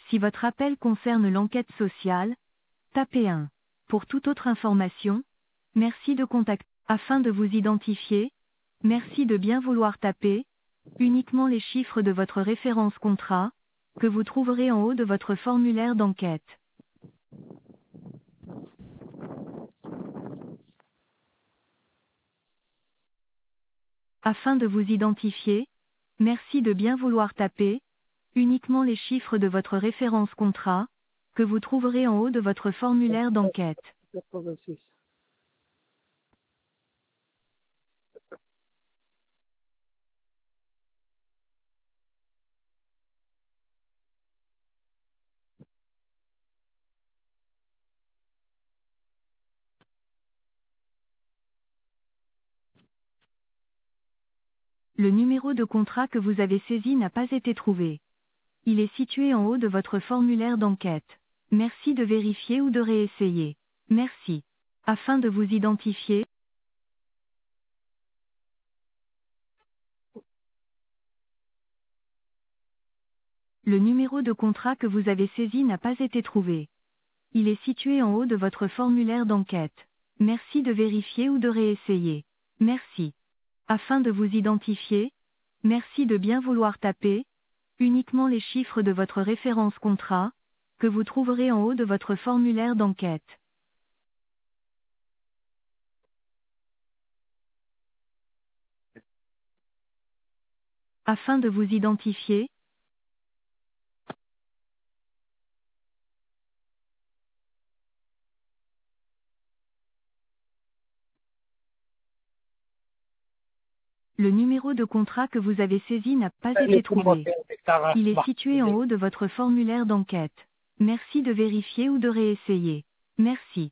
Si votre appel concerne l'enquête sociale, tapez 1. Pour toute autre information, merci de contacter. Afin de vous identifier, merci de bien vouloir taper uniquement les chiffres de votre référence contrat, que vous trouverez en haut de votre formulaire d'enquête. Afin de vous identifier, merci de bien vouloir taper uniquement les chiffres de votre référence contrat, que vous trouverez en haut de votre formulaire d'enquête. 86. Le numéro de contrat que vous avez saisi n'a pas été trouvé. Il est situé en haut de votre formulaire d'enquête. Merci de vérifier ou de réessayer. Merci. Afin de vous identifier, le numéro de contrat que vous avez saisi n'a pas été trouvé. Il est situé en haut de votre formulaire d'enquête. Merci de vérifier ou de réessayer. Merci. Afin de vous identifier, merci de bien vouloir taper uniquement les chiffres de votre référence contrat, que vous trouverez en haut de votre formulaire d'enquête. Afin de vous identifier, le numéro de contrat que vous avez saisi n'a pas été trouvé. Il est situé en haut de votre formulaire d'enquête. Merci de vérifier ou de réessayer. Merci.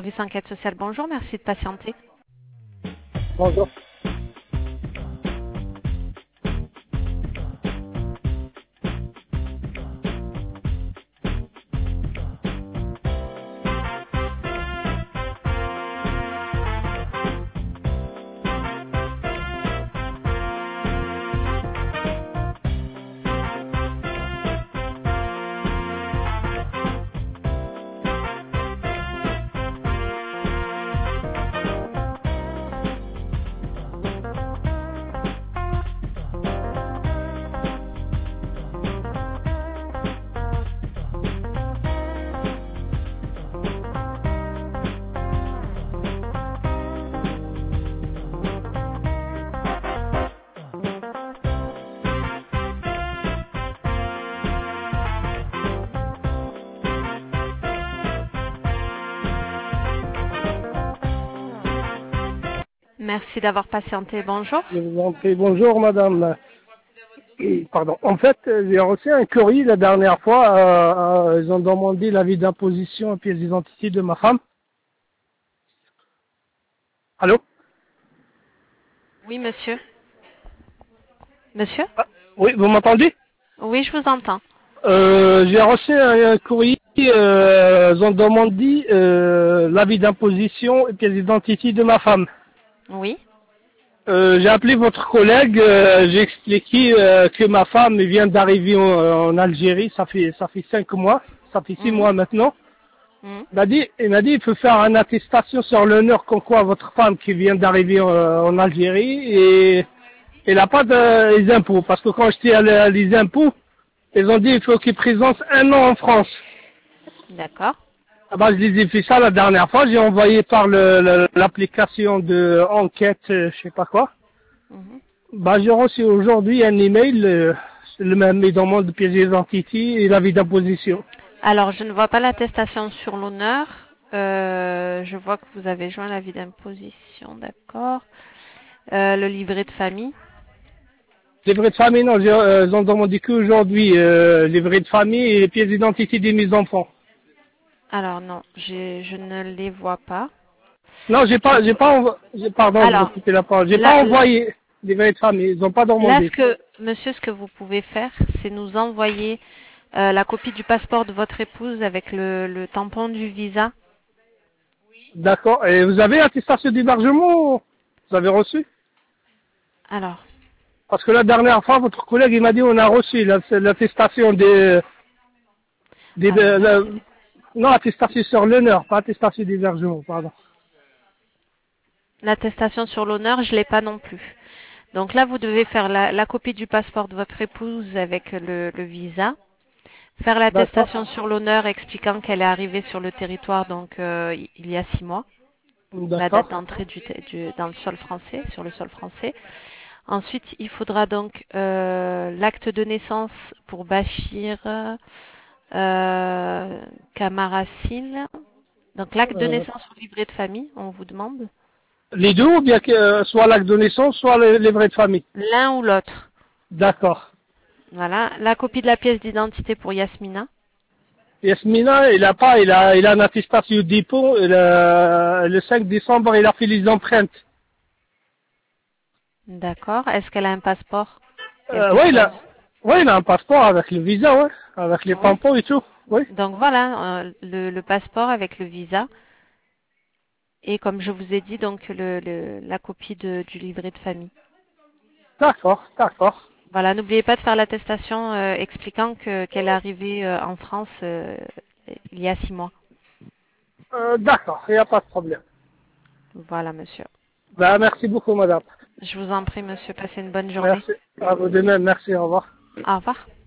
service enquête sociale. Bonjour, merci de patienter. Bonjour. Merci d'avoir patienté. Bonjour. Je vous en prie. Bonjour, madame. Pardon. En fait, j'ai reçu un courrier la dernière fois. Ils ont demandé l'avis d'imposition et pièce d'identité de ma femme. Allô? Oui, monsieur. Monsieur? Ah, oui, vous m'entendez? Oui, je vous entends. J'ai reçu un courrier. Ils ont demandé l'avis d'imposition et pièce d'identité de ma femme. Oui. J'ai appelé votre collègue, j'ai expliqué que ma femme vient d'arriver en Algérie, ça fait 5 mois, ça fait 6 Mhm. mois maintenant. Mhm. Il m'a dit il faut faire une attestation sur l'honneur comme quoi votre femme qui vient d'arriver en Algérie et elle n'a pas les impôts parce que quand j'étais à les impôts, ils ont dit il faut qu'il présente 1 an en France. D'accord. Ah bah, je les ai fait ça la dernière fois, j'ai envoyé par l'application de enquête, je sais pas quoi. Mhm. Bah, j'ai reçu aujourd'hui un email, le même, il demande de pièce d'identité et l'avis d'imposition. Alors, je ne vois pas l'attestation sur l'honneur. Je vois que vous avez joint l'avis d'imposition, d'accord. Le livret de famille. Livret de famille, non, ils ont demandé qu'aujourd'hui, livret de famille et pièce d'identité de mes enfants. Alors non, je ne les vois pas. Non, Je vois- pardon de vous Alors, couper la parole, j'ai pas là, envoyé livret de famille, ils ont pas là, demandé. monsieur, ce que vous pouvez faire, c'est nous envoyer la copie du passeport de votre épouse avec le tampon du visa. D'accord, et vous avez l'attestation d'hébergement, vous avez reçu? Alors, Parce que la dernière fois, votre collègue, il m'a dit on a reçu l'attestation alors, non, attestation sur l'honneur, pas attestation d'hébergement, pardon. l'attestation sur l'honneur, je l'ai pas non plus. Donc là, vous devez faire la copie du passeport de votre épouse avec le visa. Faire D'accord, l'attestation sur l'honneur expliquant qu'elle est arrivée sur le territoire donc il y a 6 mois, la date d'accord, d'entrée dans le sol français, sur le sol français. Ensuite, il faudra donc l'acte de naissance pour Bachir Kamarassil. Donc l'acte de euh, naissance ou livret de famille, on vous demande. les deux, ou bien que soit l'acte de naissance, soit les vrais de famille. L'un ou l'autre. D'accord. Voilà. La copie de la pièce d'identité pour Yasmina. Yasmina, il a un attestation de dépôt, le 5 décembre, il a fait les empreintes. D'accord. Est-ce qu'elle a un passeport? Quelque Ouais, chose? il a un passeport avec le visa, ouais, avec les Oui. tampons et tout, oui. Donc voilà, le passeport avec le visa. Et comme je vous ai dit, donc la copie du livret de famille. D'accord, d'accord. Voilà, n'oubliez pas de faire l'attestation expliquant qu'elle est arrivée en France il y a 6 mois. D'accord, il n'y a pas de problème. Voilà, monsieur. Ben, merci beaucoup, madame. Je vous en prie, monsieur, passez une bonne journée. Merci. À vous de même, merci, au revoir. Au revoir.